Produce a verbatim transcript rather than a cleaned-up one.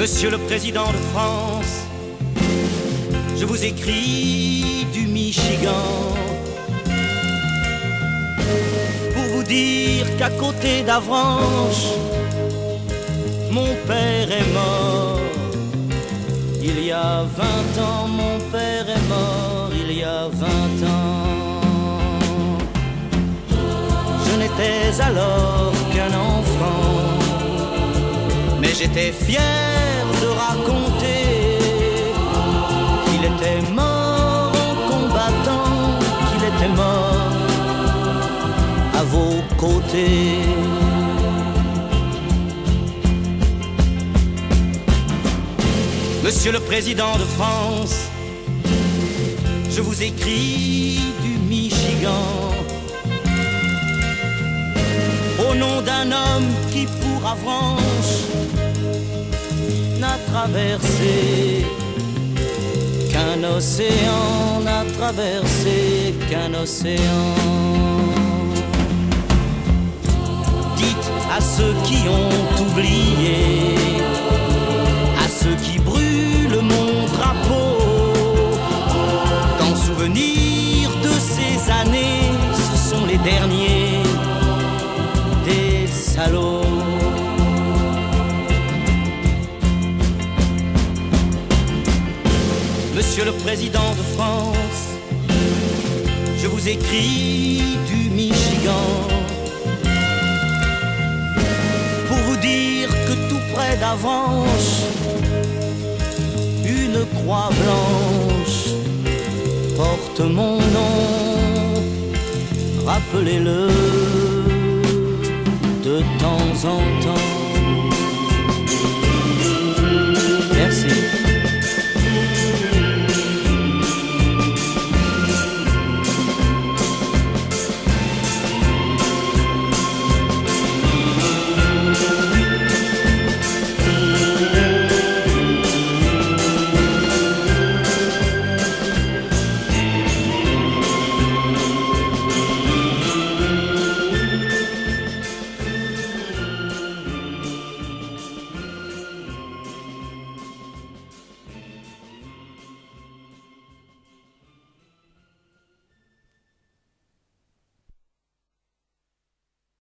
Monsieur le Président de France, je vous écris du Michigan pour vous dire qu'à côté d'Avranches, mon père est mort. Il y a vingt ans, mon père est mort, il y a vingt ans. Je n'étais alors qu'un enfant, mais j'étais fier de raconter qu'il était mort en combattant, qu'il était mort à vos côtés. Monsieur le Président de France, je vous écris du Michigan au nom d'un homme qui pour Avranches n'a traversé qu'un océan, n'a traversé qu'un océan. Dites à ceux qui ont oublié, à ceux qui brûlent mon drapeau, qu'en souvenir de ces années, ce sont les derniers des salauds. Monsieur le Président de France, je vous écris du Michigan pour vous dire que tout près d'Avranches, une croix blanche porte mon nom. Rappelez-le de temps en temps.